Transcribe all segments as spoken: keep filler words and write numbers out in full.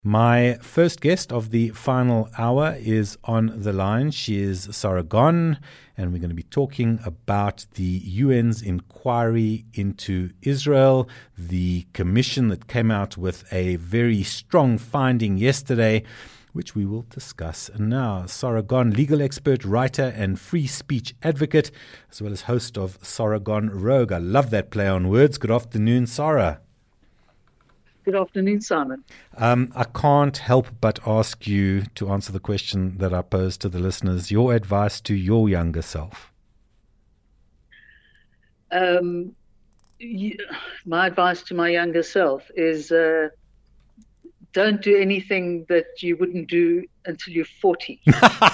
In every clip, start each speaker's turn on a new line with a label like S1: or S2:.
S1: My first guest of the final hour is on the line. She is Sara Gon, and we're going to be talking about the U N's inquiry into Israel, the commission that came out with a very strong finding yesterday, which we will discuss now. Sara Gon, legal expert, writer, and free speech advocate, as well as host of Sara Gon Rogue. I love that play on words. Good afternoon, Sara.
S2: Good afternoon, Simon.
S1: Um, I can't help but ask you to answer the question that I posed to the listeners. Your advice to your younger self?
S2: Um, you, my advice to my younger self is uh, don't do anything that you wouldn't do until you're forty.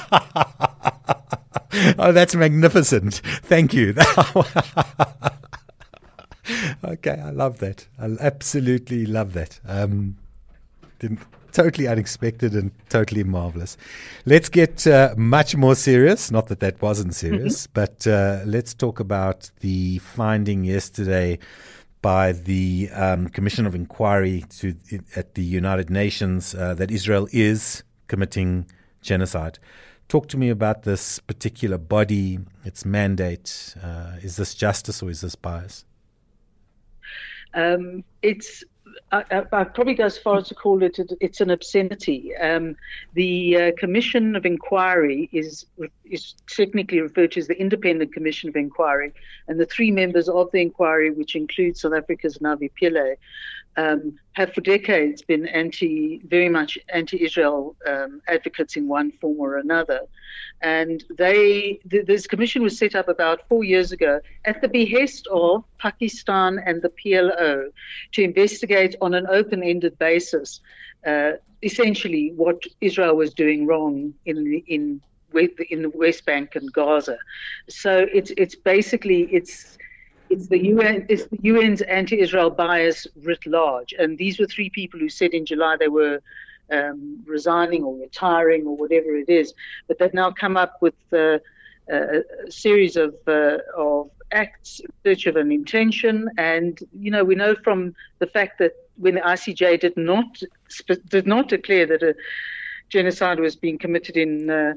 S1: Oh, that's magnificent. Thank you. Okay, I love that. I absolutely love that. Um, totally unexpected and totally marvelous. Let's get uh, much more serious. Not that that wasn't serious, but uh, let's talk about the finding yesterday by the um, Commission of Inquiry to, at the United Nations uh, that Israel is committing genocide. Talk to me about this particular body, its mandate. Uh, is this justice or is this bias?
S2: Um, it's I, I, I'd probably go as far as to call it it's an obscenity. Um, the uh, Commission of Inquiry is is technically referred to as the Independent Commission of Inquiry, and the three members of the inquiry, which include South Africa's Navi Pillay, um, have for decades been anti, very much anti-Israel um, advocates in one form or another. And they, th- this commission was set up about four years ago at the behest of Pakistan and the P L O to investigate on an open-ended basis, uh, essentially what Israel was doing wrong in the, in in the West Bank and Gaza. So it's it's basically it's. It's the U N. It's the U N's anti-Israel bias writ large, and these were three people who said in July they were um, resigning or retiring or whatever it is. But they've now come up with uh, a series of uh, of acts in search of an intention, and you know we know from the fact that when the I C J did not did not declare that a genocide was being committed in uh,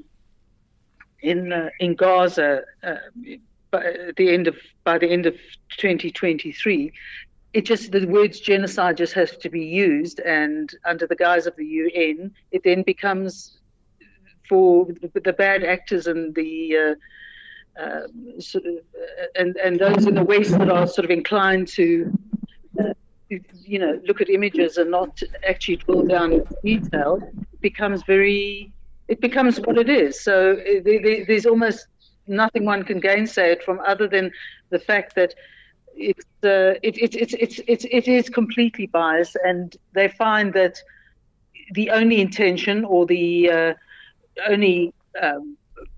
S2: in uh, in Gaza. Uh, By the end of by the end of twenty twenty-three, it just the words genocide just has to be used, and under the guise of the U N, it then becomes for the, the bad actors and the uh, uh, sort of uh, and and those in the West that are sort of inclined to uh, you know look at images and not actually drill down in detail, becomes very it becomes what it is. So there, there, there's almost nothing one can gainsay it from, other than the fact that it's uh, it, it, it's it's it's it is completely biased, and they find that the only intention or the uh, only um,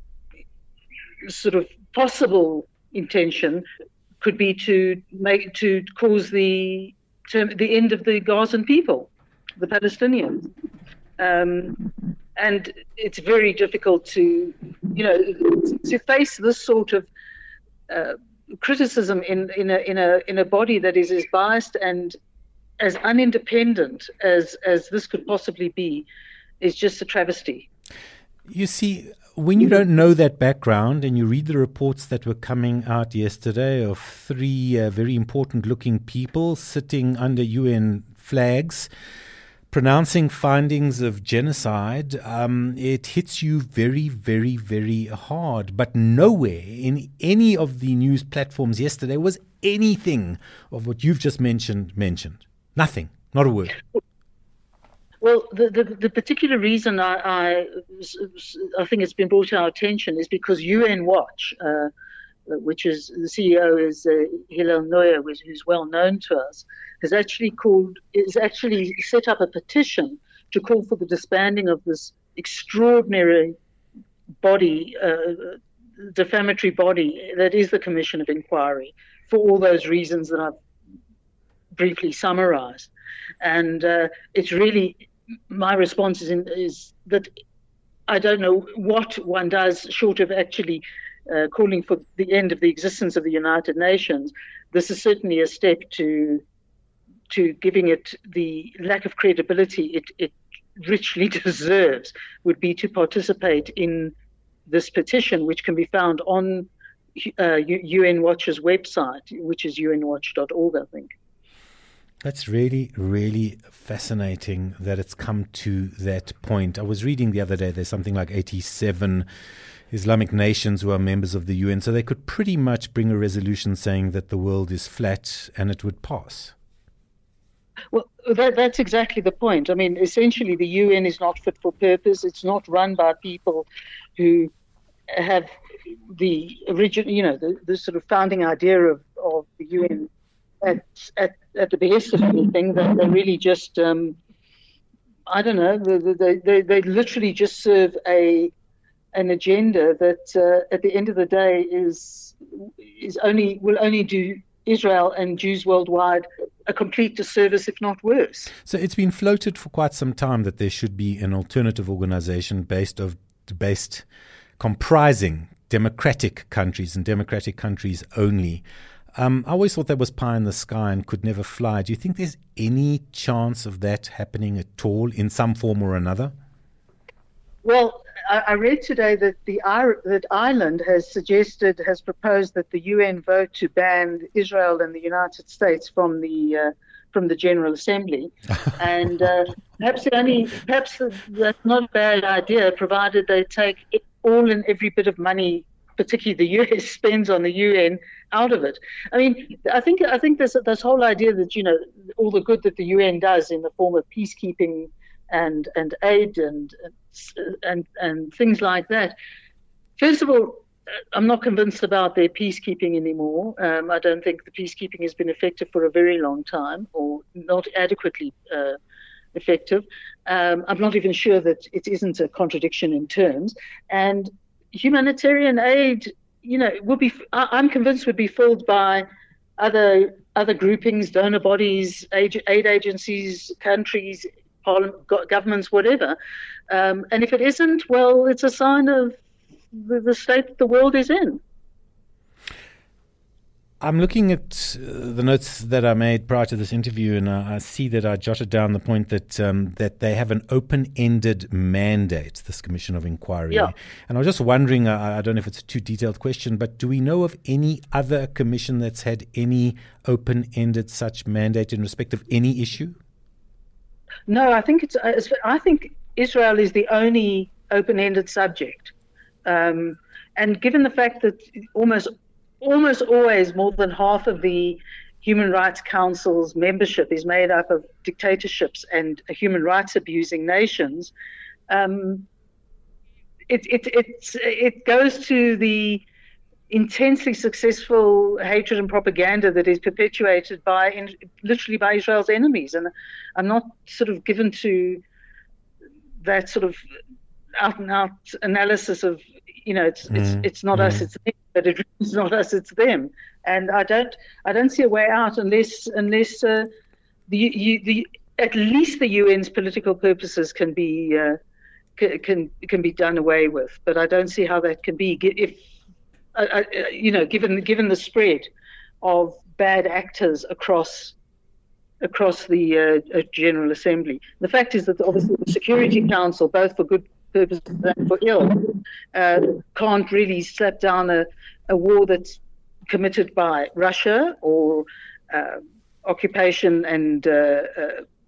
S2: sort of possible intention could be to make to cause the to, the end of the Gazan people, the Palestinians. Um, And it's very difficult to, you know, to face this sort of uh, criticism in, in a in a in a body that is as biased and as unindependent as as this could possibly be, is just a travesty.
S1: You see, when you don't know that background and you read the reports that were coming out yesterday of three uh, very important-looking people sitting under U N flags, pronouncing findings of genocide, um, it hits you very, very, very hard. But nowhere in any of the news platforms yesterday was anything of what you've just mentioned mentioned. Nothing, not a word.
S2: Well, the, the, the particular reason I, I, I think it's been brought to our attention is because U N Watch, uh, which is the C E O is uh, Hillel Neuer, who's well known to us, has actually called is actually set up a petition to call for the disbanding of this extraordinary body, uh, defamatory body that is the Commission of Inquiry, for all those reasons that I've briefly summarized. And uh, it's really, my response is, in, is that I don't know what one does short of actually uh, calling for the end of the existence of the United Nations. This is certainly a step to to giving it the lack of credibility it, it richly deserves would be to participate in this petition, which can be found on uh, U N Watch's website, which is u n watch dot org, I think.
S1: That's really, really fascinating that it's come to that point. I was reading the other day, there's something like eighty-seven Islamic nations who are members of the U N, so they could pretty much bring a resolution saying that the world is flat and it would pass.
S2: Well, that, that's exactly the point. I mean, essentially, the U N is not fit for purpose. It's not run by people who have the original, you know, the, the sort of founding idea of, of the U N at, at, at the behest of anything. That they really just, um, I don't know, they, they, they literally just serve a an agenda that, uh, at the end of the day, is is only will only do Israel and Jews worldwide a complete disservice, if not worse.
S1: So it's been floated for quite some time that there should be an alternative organization based of based comprising democratic countries and democratic countries only. Um, I always thought that was pie in the sky and could never fly. Do you think there's any chance of that happening at all in some form or another?
S2: Well, I read today that the that Ireland has suggested, has proposed that the U N vote to ban Israel and the United States from the uh, from the General Assembly, and uh, perhaps the only perhaps that's not a bad idea, provided they take all and every bit of money, particularly the U S spends on the U N, out of it. I mean, I think I think this this whole idea that, you know, all the good that the U N does in the form of peacekeeping and and aid and and and things like that. First of all, I'm not convinced about their peacekeeping anymore. Um, I don't think the peacekeeping has been effective for a very long time, or not adequately uh, effective. Um, I'm not even sure that it isn't a contradiction in terms. And humanitarian aid, you know, will be. I'm convinced would be filled by other other groupings, donor bodies, aid, aid agencies, countries, parliament, governments, whatever. Um, and if it isn't, well, it's a sign of the, the state that the world is in.
S1: I'm looking at uh, the notes that I made prior to this interview, and I, I see that I jotted down the point that um, that they have an open-ended mandate, this Commission of Inquiry.
S2: Yeah.
S1: And I was just wondering, I, I don't know if it's a too detailed question, but do we know of any other commission that's had any open-ended such mandate in respect of any issue?
S2: No, I think it's. I think Israel is the only open-ended subject, um, and given the fact that almost, almost always more than half of the Human Rights Council's membership is made up of dictatorships and human rights abusing nations, um, it it it it goes to the intensely successful hatred and propaganda that is perpetuated by, in, literally by Israel's enemies. And I'm not sort of given to that sort of out and out analysis of, you know, it's mm, it's it's not mm. us, it's them, but it's not us, it's them. And I don't I don't see a way out unless unless uh, the you, the at least the U N's political purposes can be uh, can can be done away with. But I don't see how that can be if. Uh, uh, you know, given given the spread of bad actors across across the uh, uh, General Assembly. The fact is that obviously the Security Council, both for good purposes and for ill, uh, can't really slap down a, a war that's committed by Russia or uh, occupation and uh, uh,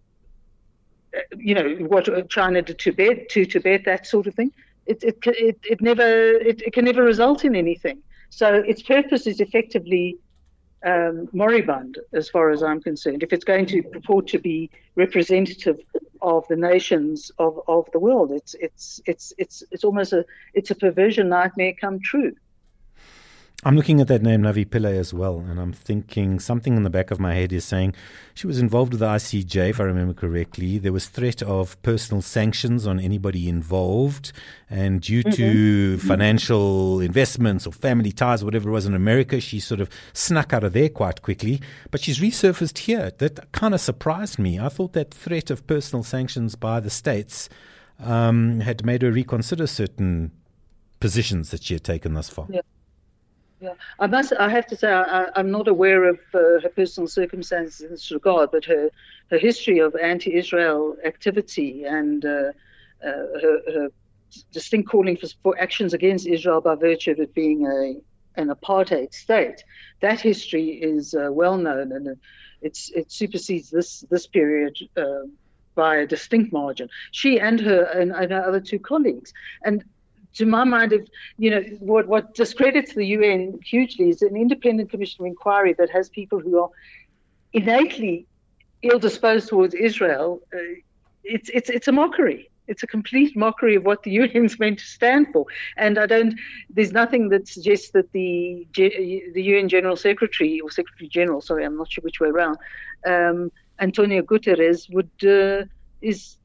S2: you know what China did to Tibet, to Tibet, that sort of thing. It it it, it never it, it can never result in anything. So its purpose is effectively um, moribund, as far as I'm concerned. If it's going to purport to be representative of the nations of, of the world, it's it's it's it's it's almost a it's a perversion nightmare come true.
S1: I'm looking at that name, Navi Pillay, as well, and I'm thinking something in the back of my head is saying she was involved with the I C J, if I remember correctly. There was threat of personal sanctions on anybody involved, and due mm-hmm. to financial investments or family ties or whatever it was in America, she sort of snuck out of there quite quickly. But she's resurfaced here. That kind of surprised me. I thought that threat of personal sanctions by the states um, had made her reconsider certain positions that she had taken thus far.
S2: Yeah. Yeah, I must. I have to say, I, I'm not aware of uh, her personal circumstances in this regard, but her her history of anti-Israel activity and uh, uh, her, her distinct calling for, for actions against Israel by virtue of it being a an apartheid state, that history is uh, well known, and it's it supersedes this this period uh, by a distinct margin. She and her and, and her other two colleagues, and. To my mind, if you know what, what discredits the U N hugely is an independent commission of inquiry that has people who are innately ill-disposed towards Israel. Uh, it's it's it's a mockery. It's a complete mockery of what the U N is meant to stand for. And I don't. There's nothing that suggests that the the U N General Secretary or Secretary General, sorry, I'm not sure which way around, um, Antonio Guterres would uh, is.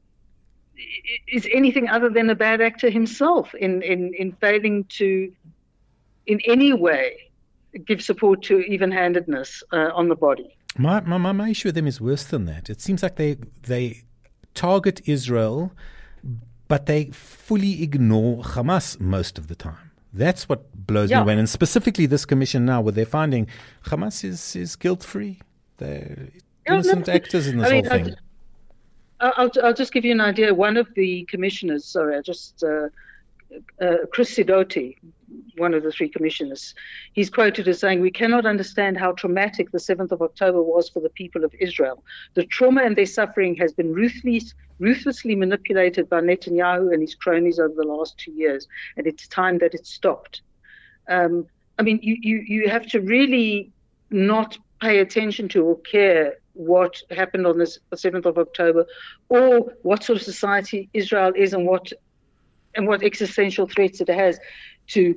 S2: is anything other than a bad actor himself in, in, in failing to, in any way, give support to even-handedness uh, on the body.
S1: My, my my issue with them is worse than that. It seems like they they target Israel, but they fully ignore Hamas most of the time. That's what blows
S2: yeah.
S1: me away. And specifically this commission now, where they're finding Hamas is, is guilt-free. They're innocent yeah, no, actors in this I mean, whole thing.
S2: I'll, I'll just give you an idea. One of the commissioners, sorry, I just, uh, uh, Chris Sidoti, one of the three commissioners, he's quoted as saying, "We cannot understand how traumatic the seventh of October was for the people of Israel. The trauma and their suffering has been ruthlessly, ruthlessly manipulated by Netanyahu and his cronies over the last two years, and it's time that it stopped." Um, I mean, you, you, you have to really not pay attention to or care what happened on this the seventh of October, or what sort of society Israel is, and what and what existential threats it has, to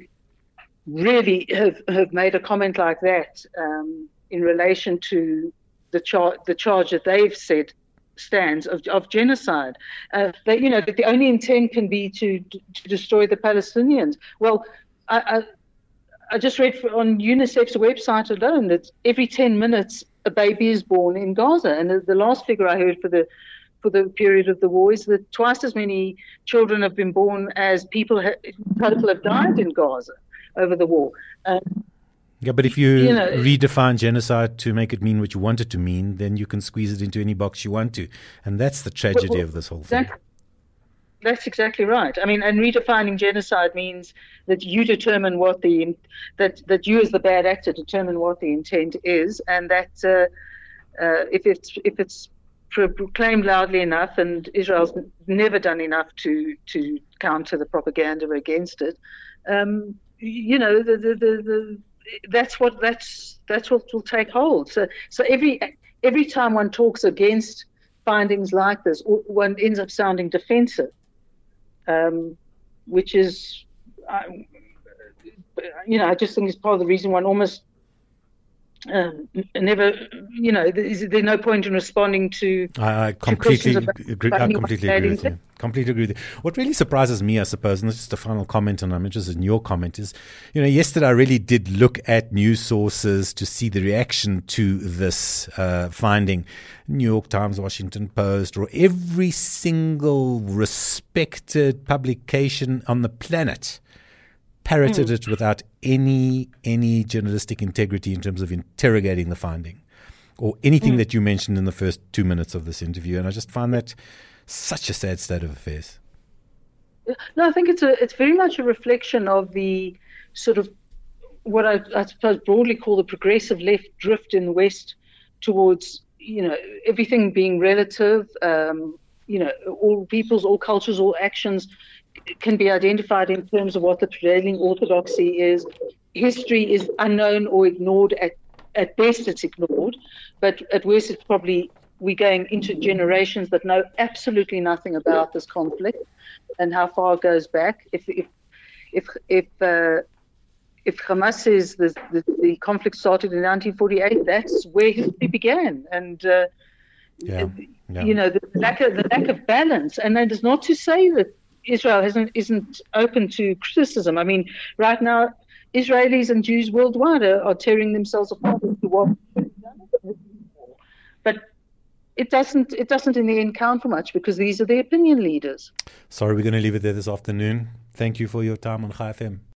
S2: really have, have made a comment like that um, in relation to the charge the charge that they've said stands of, of genocide. Uh, that you know that the only intent can be to to destroy the Palestinians. Well, I. I I just read on UNICEF's website alone that every ten minutes a baby is born in Gaza, and the, the last figure I heard for the for the period of the war is that twice as many children have been born as people ha- total have died in Gaza over the war. Uh,
S1: yeah, but if you, you know, redefine genocide to make it mean what you want it to mean, then you can squeeze it into any box you want to, and that's the tragedy well, well, of this whole thing.
S2: That, That's exactly right. I mean, and redefining genocide means that you determine what the that that you as the bad actor determine what the intent is, and that uh, uh, if it's if it's proclaimed loudly enough, and Israel's never done enough to to counter the propaganda against it, um, you know, the, the, the, the that's what that's that's what will take hold. So so every every time one talks against findings like this, one ends up sounding defensive. Um, which is, uh, you know, I just think it's part of the reason one almost um, never, you know, there's, there's no point in responding to.
S1: I, I completely about, agree. About I completely agree with you. Completely agree with you. What really surprises me, I suppose, and this is just a final comment, and I'm interested in your comment, is, you know, yesterday I really did look at news sources to see the reaction to this uh, finding. New York Times, Washington Post, or every single respected publication on the planet parroted mm. it without any any journalistic integrity in terms of interrogating the finding or anything mm. that you mentioned in the first two minutes of this interview. And I just find that such a sad state of affairs.
S2: No, I think it's a it's very much a reflection of the sort of what I, I suppose broadly call the progressive left drift in the West towards, you know, everything being relative, um, you know, all peoples, all cultures, all actions can be identified in terms of what the prevailing orthodoxy is. History is unknown or ignored. At, at best, it's ignored, but at worst, it's probably we're going into generations that know absolutely nothing about this conflict and how far it goes back. If if if if uh, If Hamas says the, the, the conflict started in nineteen forty-eight, that's where history began. And, uh, yeah, yeah. you know, the lack, of, the lack of balance. And that is not to say that Israel hasn't, isn't open to criticism. I mean, right now, Israelis and Jews worldwide are, are tearing themselves apart as to what But it doesn't, it doesn't in the end count for much because these are the opinion leaders.
S1: Sorry, we're going to leave it there this afternoon. Thank you for your time on Chai F M.